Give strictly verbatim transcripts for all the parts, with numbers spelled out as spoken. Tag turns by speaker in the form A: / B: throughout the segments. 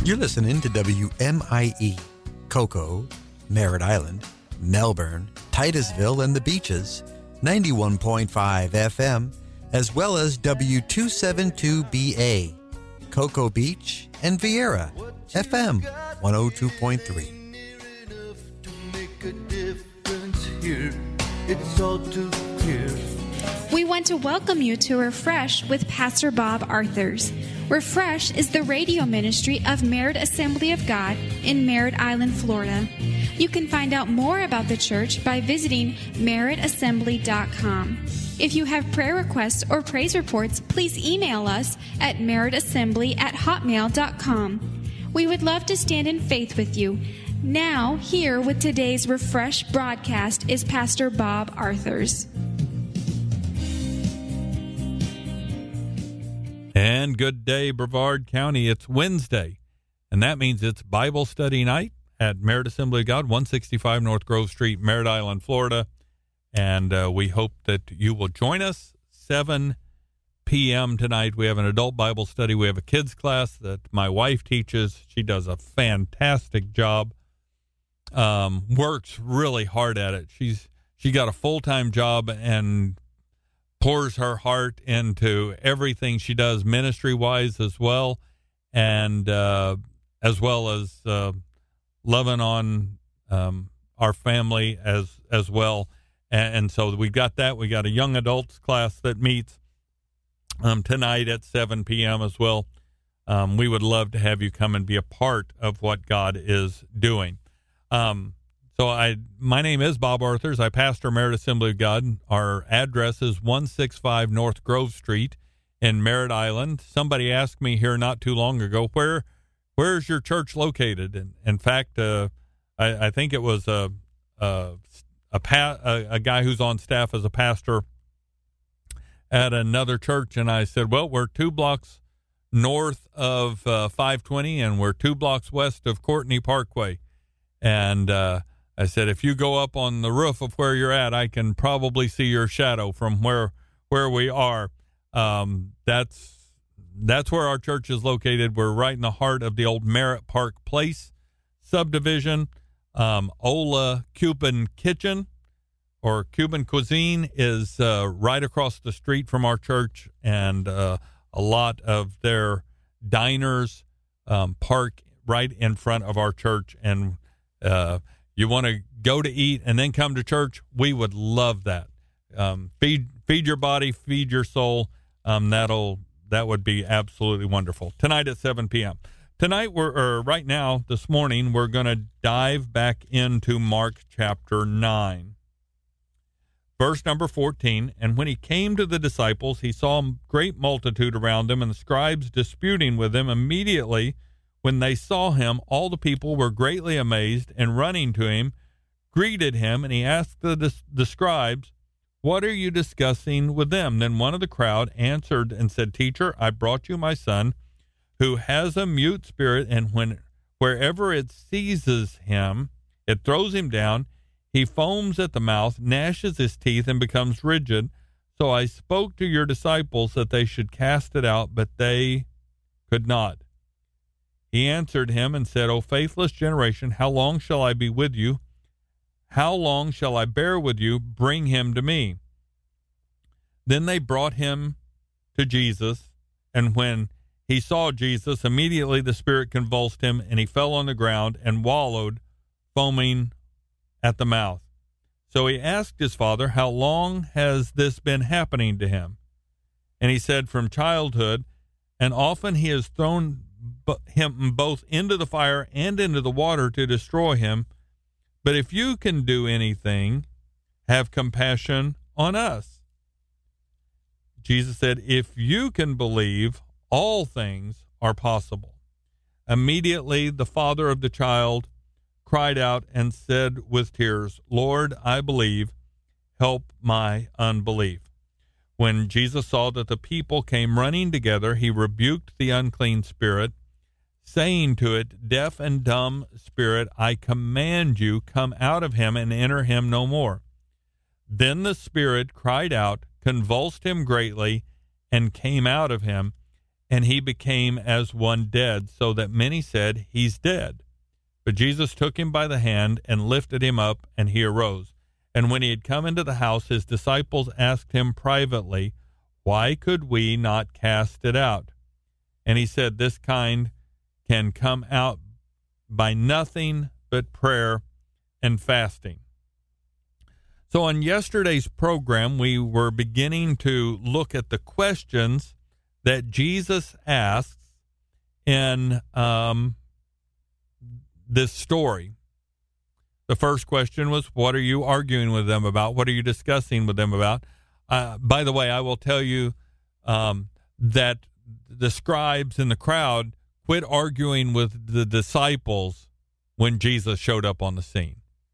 A: You're listening to W M I E, Cocoa, Merritt Island, Melbourne, Titusville, and the Beaches, ninety-one point five F M, as well as W two seventy-two B A, Cocoa Beach, and Vieira, F M one oh two point three.
B: It's all too clear.
C: We want to welcome you to Refresh with Pastor Bob Arthurs. Refresh is the radio ministry of Merritt Assembly of God in Merritt Island, Florida. You can find out more about the church by visiting merritt assembly dot com. If you have prayer requests or praise reports, please email us at merrittassembly at hotmail dot com. We would love to stand in faith with you. Now, here with today's Refresh broadcast is Pastor Bob Arthurs.
D: And good day, Brevard County. It's Wednesday, and that means it's Bible study night at Merritt Assembly of God, one sixty-five North Grove Street, Merritt Island, Florida. And uh, we hope that you will join us seven p.m. tonight. We have an adult Bible study. We have a kids class that my wife teaches. She does a fantastic job. Um, works really hard at it. She's she got a full-time job and pours her heart into everything she does ministry-wise as well, and uh, as well as uh, loving on um, our family as as well. And, and so we got that. We got a young adults class that meets um, tonight at seven p.m. as well. Um, we would love to have you come and be a part of what God is doing. Um, so I, my name is Bob Arthurs. I pastor Merritt Assembly of God. Our address is one sixty-five North Grove Street in Merritt Island. Somebody asked me here not too long ago, where, where is your church located? And in fact, uh, I, I think it was a, a, a, pa- a, a guy who's on staff as a pastor at another church. And I said, well, we're two blocks north of uh, five twenty, and we're two blocks west of Courtney Parkway. And uh, I said, if you go up on the roof of where you're at, I can probably see your shadow from where where we are. Um, that's that's where our church is located. We're right in the heart of the old Merritt Park Place subdivision. Um, Ola Cuban Kitchen or Cuban Cuisine is uh, right across the street from our church, and uh, a lot of their diners um, park right in front of our church. And Uh, you want to go to eat and then come to church, we would love that. Um, feed feed your body, feed your soul. Um, that'll that would be absolutely wonderful. Tonight at seven p.m. Tonight, we're or right now, this morning, we're going to dive back into Mark chapter nine. Verse number fourteen, and when he came to the disciples, he saw a great multitude around him, and the scribes disputing with him. Immediately, when they saw him, all the people were greatly amazed, and running to him, greeted him, and he asked the, the scribes, what are you discussing with them? Then one of the crowd answered and said, Teacher, I brought you my son, who has a mute spirit, and when wherever it seizes him, it throws him down. He foams at the mouth, gnashes his teeth, and becomes rigid. So I spoke to your disciples that they should cast it out, but they could not. He answered him and said, O faithless generation, how long shall I be with you? How long shall I bear with you? Bring him to me. Then they brought him to Jesus, and when he saw Jesus, immediately the spirit convulsed him, and he fell on the ground and wallowed, foaming at the mouth. So he asked his father, how long has this been happening to him? And he said, from childhood, and often he has thrown him both into the fire and into the water to destroy him. But if you can do anything, have compassion on us. Jesus said, if you can believe, all things are possible. Immediately the father of the child cried out and said with tears, Lord, I believe, help my unbelief. When Jesus saw that the people came running together, he rebuked the unclean spirit, saying to it, deaf and dumb spirit, I command you, come out of him and enter him no more. Then the spirit cried out, convulsed him greatly, and came out of him, and he became as one dead, so that many said, he's dead. But Jesus took him by the hand and lifted him up, and he arose. And when he had come into the house, his disciples asked him privately, why could we not cast it out? And he said, this kind can come out by nothing but prayer and fasting. So on yesterday's program, we were beginning to look at the questions that Jesus asks in um, this story. The first question was, what are you arguing with them about? What are you discussing with them about? Uh, by the way, I will tell you um, that the scribes in the crowd quit arguing with the disciples when Jesus showed up on the scene.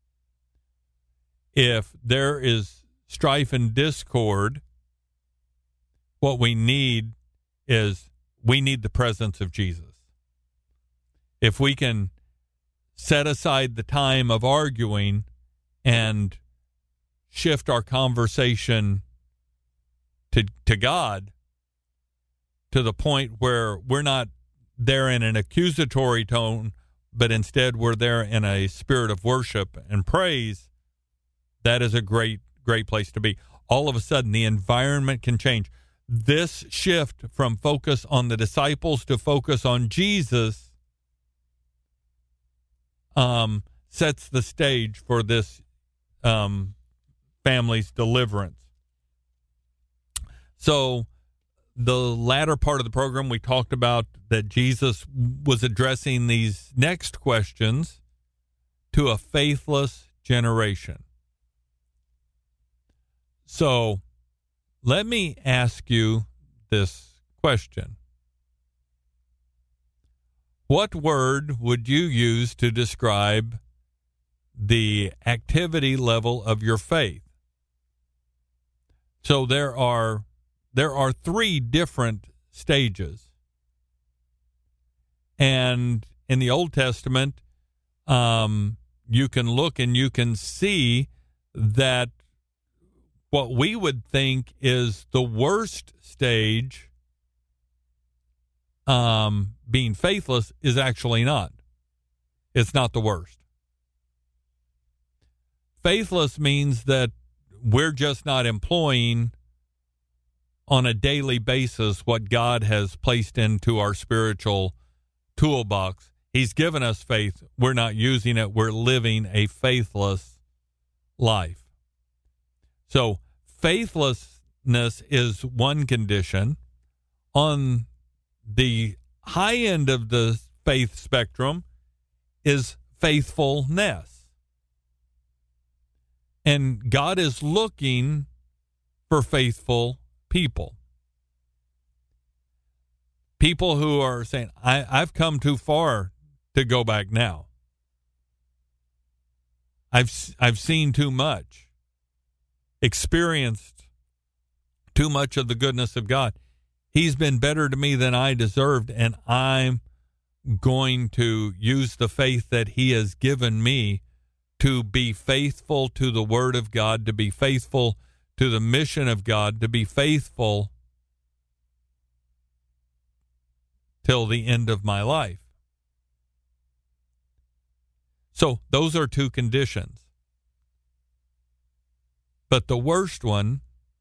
D: If there is strife and discord, what we need is we need the presence of Jesus. If we can set aside the time of arguing and shift our conversation to to God, to the point where we're not there in an accusatory tone, but instead we're there in a spirit of worship and praise, that is a great, great place to be. All of a sudden, the environment can change. This shift from focus on the disciples to focus on Jesus um, sets the stage for this um, family's deliverance. So the latter part of the program, we talked about that Jesus was addressing these next questions to a faithless generation. So let me ask you this question. What word would you use to describe the activity level of your faith? So there are there are three different stages. And in the Old Testament, um, you can look and you can see that what we would think is the worst stage, um, being faithless, is actually not. It's not the worst. Faithless means that we're just not employing on a daily basis what God has placed into our spiritual toolbox. He's given us faith. We're not using it. We're living a faithless life. So faithlessness is one condition. On the high end of the faith spectrum is faithfulness. And God is looking for faithful people. People who are saying, I, I've come too far to go back now. I've I've seen too much, experienced too much of the goodness of God. He's been better to me than I deserved, and I'm going to use the faith that he has given me to be faithful to the Word of God, to be faithful to the mission of God, to be faithful till the end of my life. So those are two conditions. But the worst one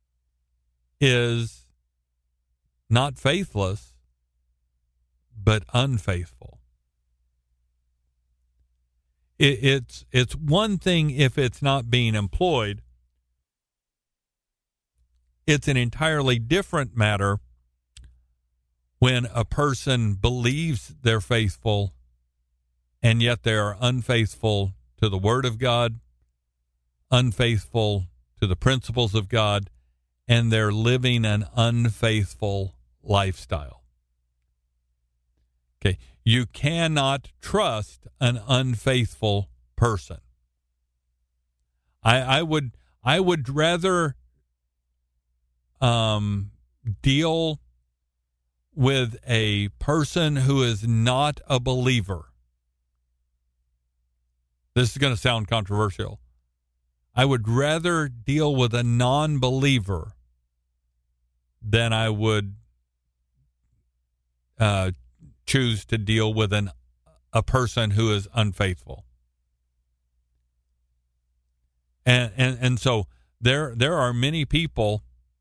D: is not faithless, but unfaithful. It, it's it's one thing if it's not being employed. It's an entirely different matter when a person believes they're faithful and yet they are unfaithful to the Word of God, unfaithful to the principles of God, and they're living an unfaithful lifestyle. Okay, you cannot trust an unfaithful person. I, I would I would rather um, deal with a person who is not a believer. This is going to sound controversial. I would rather deal with a non-believer than I would uh, choose to deal with an a person who is unfaithful. And and and so there there are many people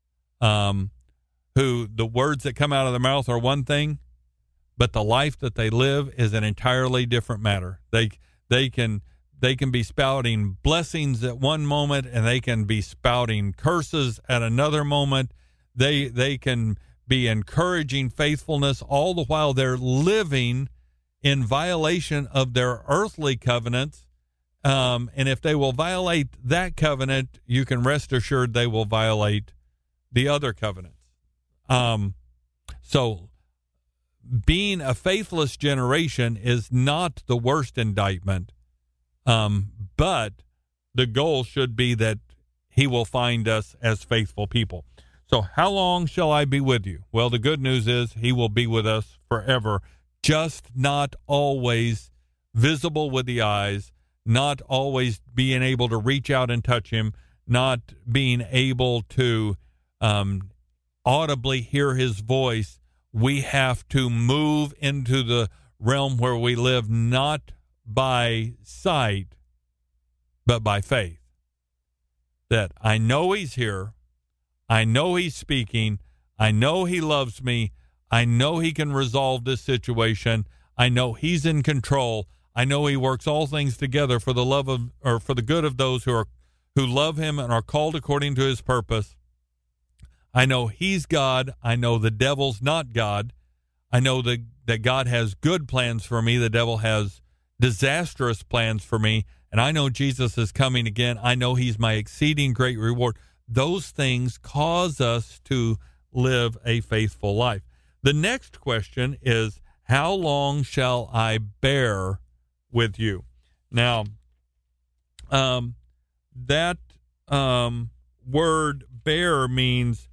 D: um, who the words that come out of their mouth are one thing, but the life that they live is an entirely different matter. They they can they can be spouting blessings at one moment, and they can be spouting curses at another moment. They they can be encouraging faithfulness all the while they're living in violation of their earthly covenants. Um, and if they will violate that covenant, you can rest assured they will violate the other covenants. Um, so being a faithless generation is not the worst indictment, um, but the goal should be that he will find us as faithful people. So how long shall I be with you? Well, the good news is he will be with us forever, just not always visible with the eyes, not always being able to reach out and touch him, not being able to um, audibly hear his voice. We have to move into the realm where we live not by sight, but by faith. That I know he's here. I know he's speaking. I know he loves me. I know he can resolve this situation. I know he's in control. I know he works all things together for the love of, or for the good of those who are, who love him and are called according to his purpose. I know he's God. I know the devil's not God. I know that, that God has good plans for me. The devil has disastrous plans for me. And I know Jesus is coming again. I know he's my exceeding great reward. Those things cause us to live a faithful life. The next question is, how long shall I bear with you? Now, um, that um, word bear means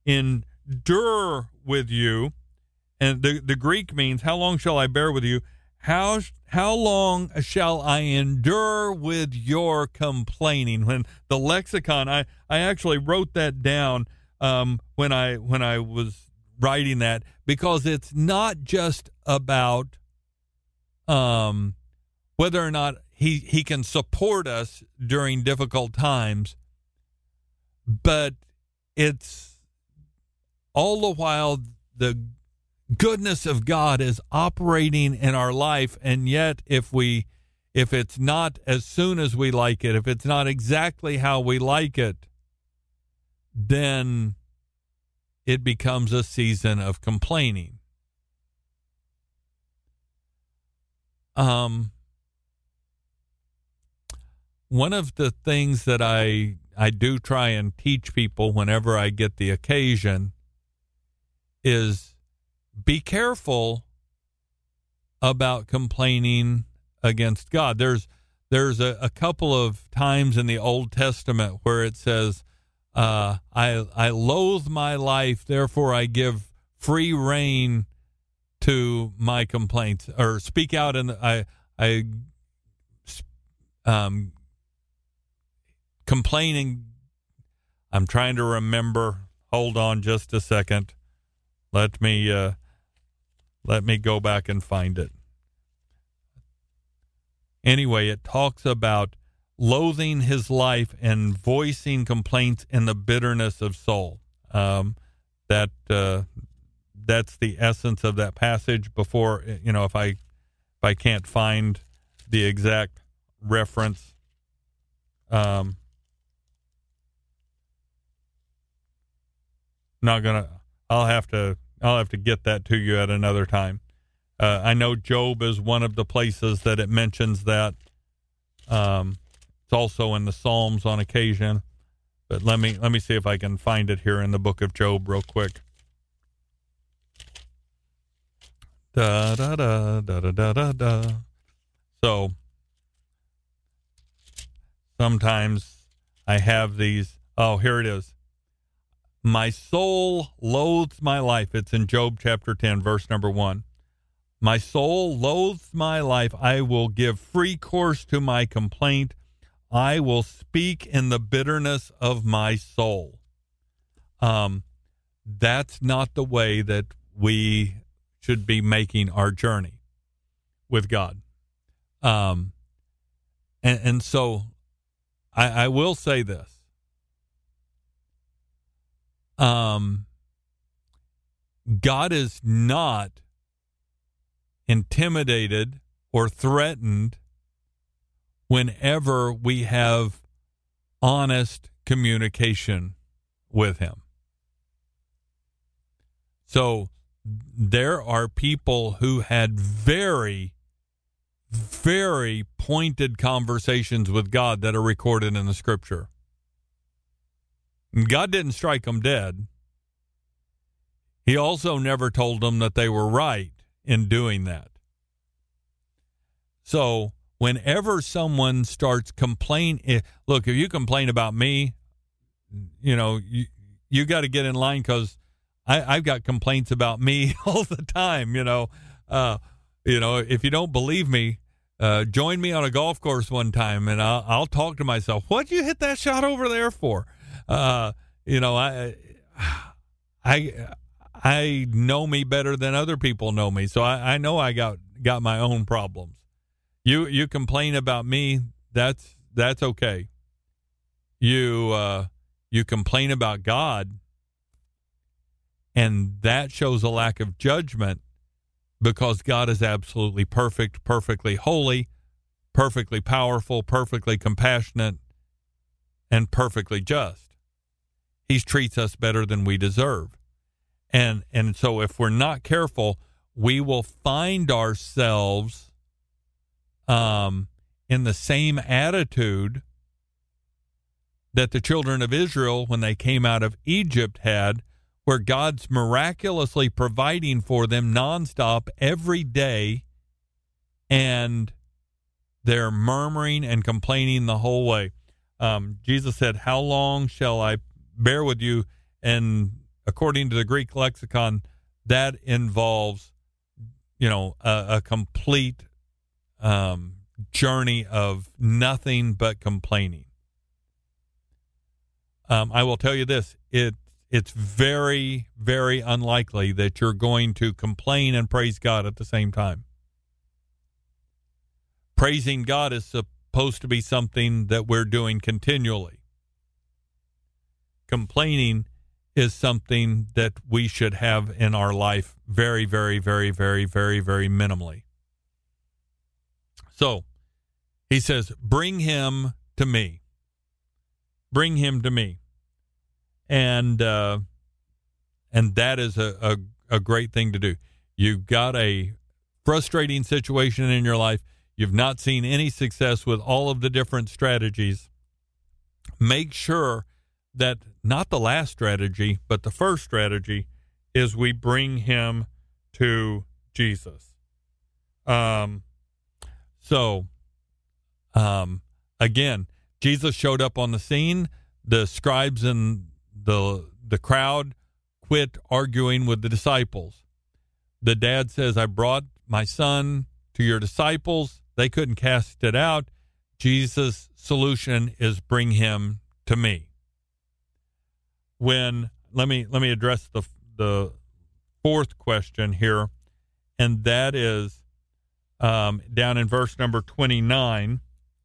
D: endure with you. And the, the Greek means, how long shall I bear with you? How how long shall I endure with your complaining? When the lexicon, I, I actually wrote that down um, when I when I was writing that, because it's not just about um, whether or not he he can support us during difficult times, but it's all the while the goodness of God is operating in our life. And yet if we if it's not as soon as we like it, if it's not exactly how we like it, then it becomes a season of complaining. Um one of the things that I I do try and teach people whenever I get the occasion is, be careful about complaining against God. There's there's a, a couple of times in the Old Testament where it says, uh, I I loathe my life, therefore I give free rein to my complaints, or speak out, and I I um complaining. I'm trying to remember. Hold on just a second. Let me uh, let me go back and find it. Anyway, it talks about loathing his life and voicing complaints in the bitterness of soul. Um, that uh, that's the essence of that passage. Before, you know, if I if I can't find the exact reference, um, not gonna. I'll have to. I'll have to get that to you at another time. Uh, I know Job is one of the places that it mentions that. Um, it's also in the Psalms on occasion, but let me let me see if I can find it here in the book of Job real quick. Da da da da da da da da. So sometimes I have these. Oh, here it is. My soul loathes my life. It's in Job chapter ten, verse number one. My soul loathes my life. I will give free course to my complaint. I will speak in the bitterness of my soul. Um, that's not the way that we should be making our journey with God. Um, and, and so I, I will say this. Um, God is not intimidated or threatened whenever we have honest communication with him. So there are people who had very, very pointed conversations with God that are recorded in the scripture. And God didn't strike them dead. He also never told them that they were right in doing that. So whenever someone starts complaining, look, if you complain about me, you know, you, you got to get in line, because I've got complaints about me all the time, you know. Uh, you know, if you don't believe me, uh, join me on a golf course one time, and I'll, I'll talk to myself. What'd you hit that shot over there for? Uh, you know, I, I, I know me better than other people know me, so I, I know I got, got my own problems. You you complain about me, that's that's okay. You uh, you complain about God, and that shows a lack of judgment, because God is absolutely perfect, perfectly holy, perfectly powerful, perfectly compassionate, and perfectly just. He treats us better than we deserve. And and so if we're not careful, we will find ourselves um, in the same attitude that the children of Israel, when they came out of Egypt, had, where God's miraculously providing for them nonstop every day, and they're murmuring and complaining the whole way. Um, Jesus said, "How long shall I bear with you?" And according to the Greek lexicon, that involves, you know, a, a complete um, journey of nothing but complaining. Um, I will tell you this, it it's very, very unlikely that you're going to complain and praise God at the same time. Praising God is supposed to be something that we're doing continually. Complaining is something that we should have in our life very, very, very, very, very, very minimally. So he says, bring him to me. Bring him to me. And uh, and that is a, a, a great thing to do. You've got a frustrating situation in your life. You've not seen any success with all of the different strategies. Make sure that not the last strategy, but the first strategy is we bring him to Jesus. Um, so, um, again, Jesus showed up on the scene. The scribes and the the crowd quit arguing with the disciples. The dad says, I brought my son to your disciples. They couldn't cast it out. Jesus' solution is bring him to me. When let me let me address the the fourth question here, and that is um, down in verse number twenty-nine.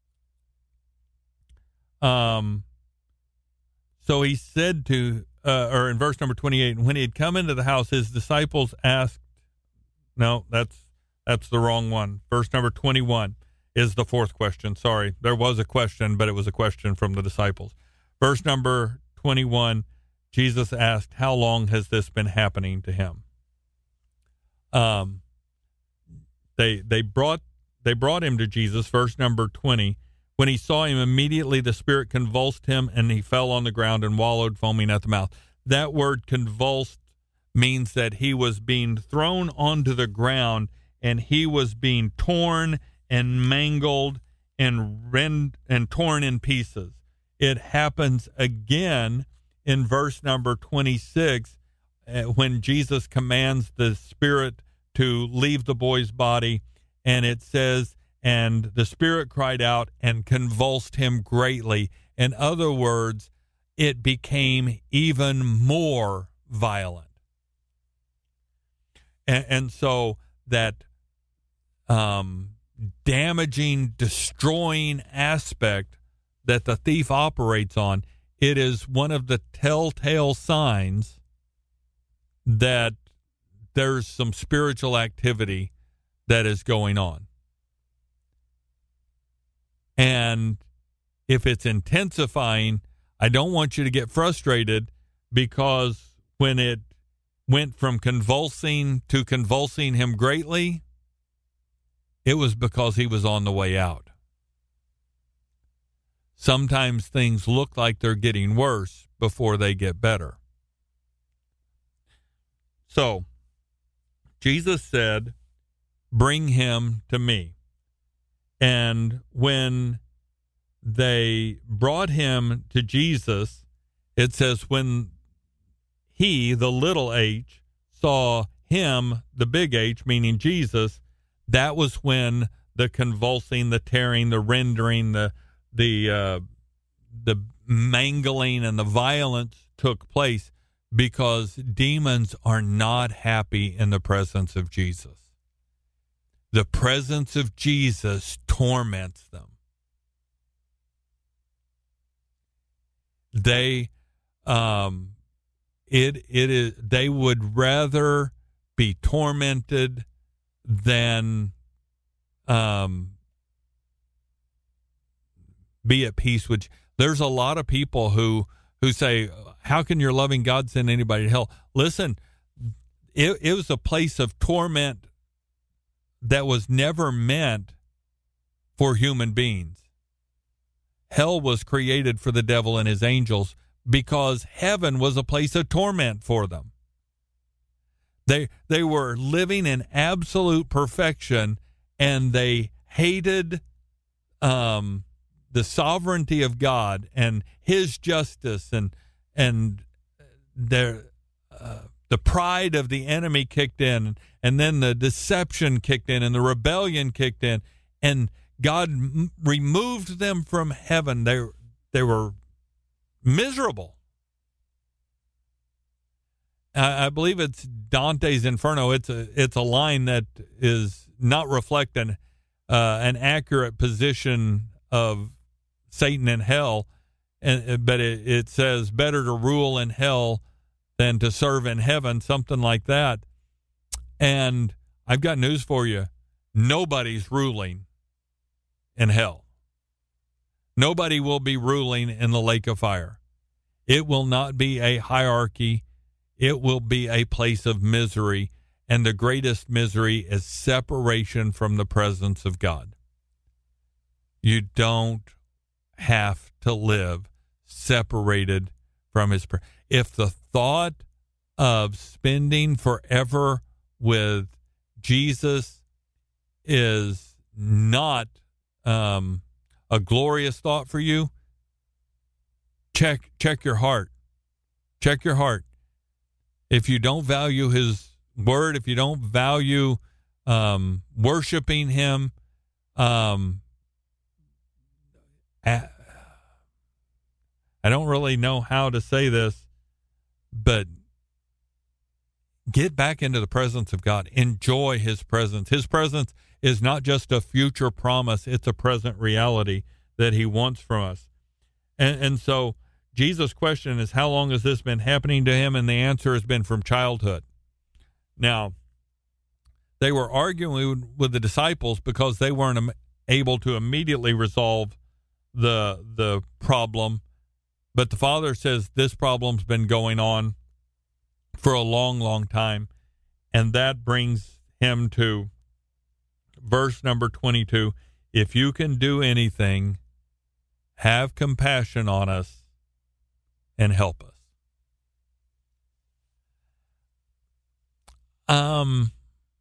D: Um, so he said to, uh, or in verse number twenty-eight, and when he had come into the house, his disciples asked. No, that's that's the wrong one. Verse number twenty-one is the fourth question. Sorry, there was a question, but it was a question from the disciples. Verse number twenty-one. Jesus asked, how long has this been happening to him? Um, they they brought they brought him to Jesus, verse number twenty. When he saw him, immediately the spirit convulsed him, and he fell on the ground and wallowed, foaming at the mouth. That word convulsed means that he was being thrown onto the ground, and he was being torn and mangled and rend and torn in pieces. It happens again in verse number twenty-six, uh, when Jesus commands the spirit to leave the boy's body, and it says, and the spirit cried out and convulsed him greatly. In other words, it became even more violent. And, and so that um, damaging, destroying aspect that the thief operates on, it is one of the telltale signs that there's some spiritual activity that is going on. And if it's intensifying, I don't want you to get frustrated, because when it went from convulsing to convulsing him greatly, it was because he was on the way out. Sometimes things look like they're getting worse before they get better. So, Jesus said, "Bring him to me." And when they brought him to Jesus, it says when he, the little h, saw him, the big H, meaning Jesus, that was when the convulsing, the tearing, the rendering, the the uh, the mangling and the violence took place, because demons are not happy in the presence of Jesus. The presence of Jesus torments them. They, um, it it is. They would rather be tormented than, um, be at peace with. There's a lot of people who who say, "How can your loving God send anybody to hell?" Listen, it, it was a place of torment that was never meant for human beings. Hell was created for the devil and his angels, because heaven was a place of torment for them. They they were living in absolute perfection, and they hated um, the sovereignty of God and his justice, and and their uh, the pride of the enemy kicked in, and then the deception kicked in, and the rebellion kicked in, and God m- removed them from heaven. They they were miserable. I, I believe it's Dante's Inferno. It's a it's a line that is not reflecting uh, an accurate position of Satan in hell, and but it, it says better to rule in hell than to serve in heaven, something like that. And I've got news for you: nobody's ruling in hell. Nobody will be ruling in the lake of fire. It will not be a hierarchy. It will be a place of misery, and the greatest misery is separation from the presence of God. You don't have to live separated from his presence. If the thought of spending forever with Jesus is not um, a glorious thought for you, check check your heart. Check your heart. If you don't value his word, if you don't value um, worshiping him, um, I, I don't really know how to say this, but get back into the presence of God. Enjoy his presence. His presence is not just a future promise. It's a present reality that he wants from us. And, and so Jesus' question is, how long has this been happening to him? And the answer has been from childhood. Now, they were arguing with the disciples because they weren't able to immediately resolve the the problem. But the Father says this problem's been going on for a long, long time. And that brings him to verse number twenty-two. If you can do anything, have compassion on us and help us. Um,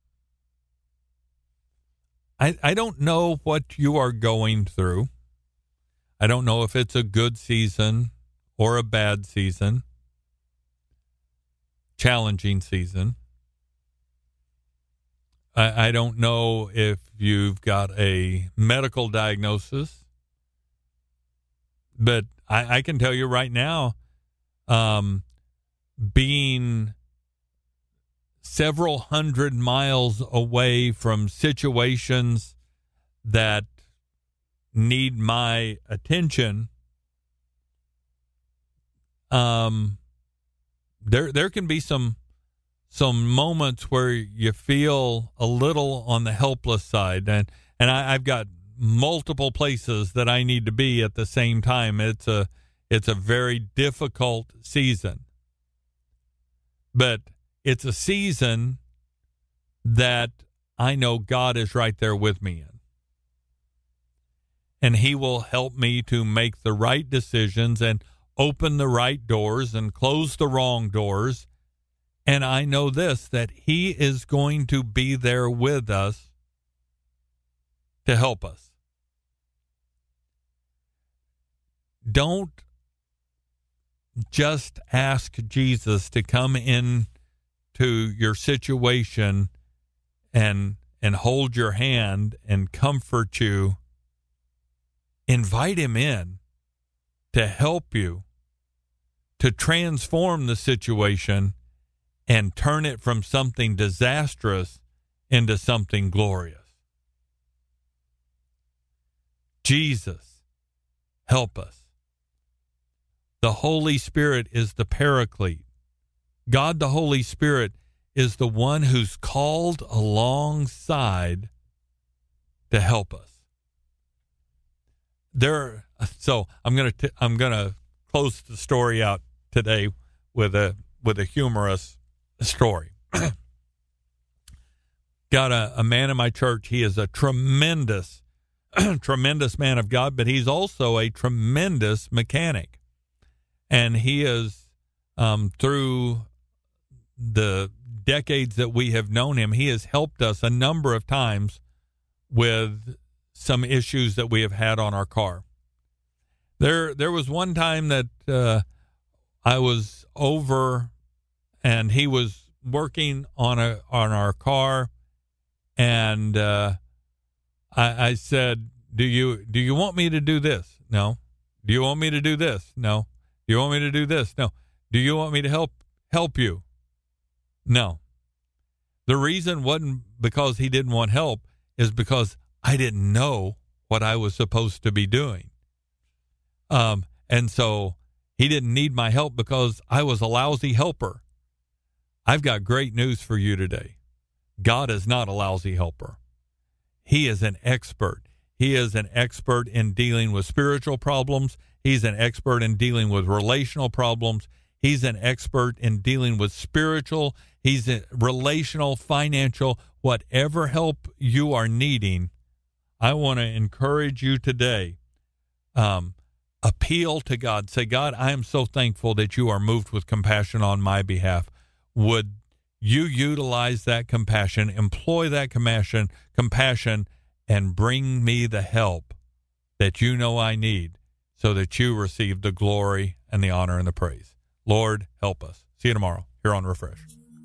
D: I I don't know what you are going through. I don't know if it's a good season or a bad season, challenging season. I, I don't know if you've got a medical diagnosis, but I, I can tell you right now, um, being several hundred miles away from situations that need my attention, um, there there can be some some moments where you feel a little on the helpless side, and and I, I've got multiple places that I need to be at the same time. It's a it's a very difficult season, but it's a season that I know God is right there with me in. And he will help me to make the right decisions and open the right doors and close the wrong doors. And I know this, that he is going to be there with us to help us. Don't just ask Jesus to come in to your situation and and hold your hand and comfort you. Invite him in to help you, to transform the situation and turn it from something disastrous into something glorious. Jesus, help us. The Holy Spirit is the Paraclete. God, the Holy Spirit, is the one who's called alongside to help us. There, so I'm gonna t- I'm gonna close the story out today with a with a humorous story. Got a, a man in my church. He is a tremendous, tremendous man of God, but he's also a tremendous mechanic, and he is um, through the decades that we have known him, he has helped us a number of times with some issues that we have had on our car. There there was one time that uh, I was over and he was working on a on our car, and uh, I, I said, do you do you want me to do this? No. Do you want me to do this? No. Do you want me to do this? No. Do you want me to help help you? No. The reason wasn't because he didn't want help, is because I didn't know what I was supposed to be doing. Um, and so he didn't need my help because I was a lousy helper. I've got great news for you today. God is not a lousy helper. He is an expert. He is an expert in dealing with spiritual problems. He's an expert in dealing with relational problems. He's an expert in dealing with spiritual, he's a relational, financial, whatever help you are needing. I want to encourage you today. Um, appeal to God. Say, God, I am so thankful that you are moved with compassion on my behalf. Would you utilize that compassion, employ that compassion, compassion, and bring me the help that you know I need, so that you receive the glory and the honor and the praise. Lord, help us. See you tomorrow here on Refresh.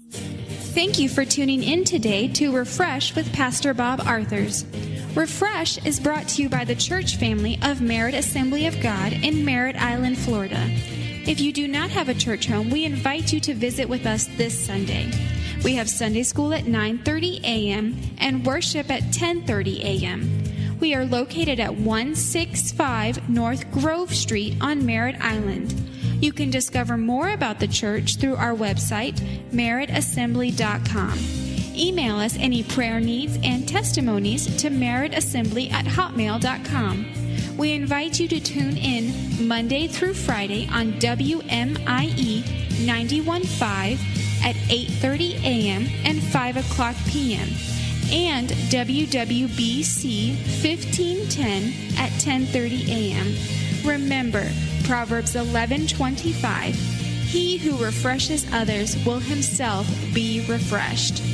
C: Thank you for tuning in today to Refresh with Pastor Bob Arthurs. Refresh is brought to you by the church family of Merritt Assembly of God in Merritt Island, Florida. If you do not have a church home, we invite you to visit with us this Sunday. We have Sunday school at nine thirty a.m. and worship at ten thirty a.m. We are located at one sixty-five North Grove Street on Merritt Island. You can discover more about the church through our website, merritt assembly dot com. Email us any prayer needs and testimonies to merrittassembly at hotmail dot com. We invite you to tune in Monday through Friday on W M I E ninety-one point five at eight thirty a.m. and five o'clock p.m. and W W B C fifteen ten at ten thirty a.m. Remember, Proverbs eleven twenty-five, he who refreshes others will himself be refreshed.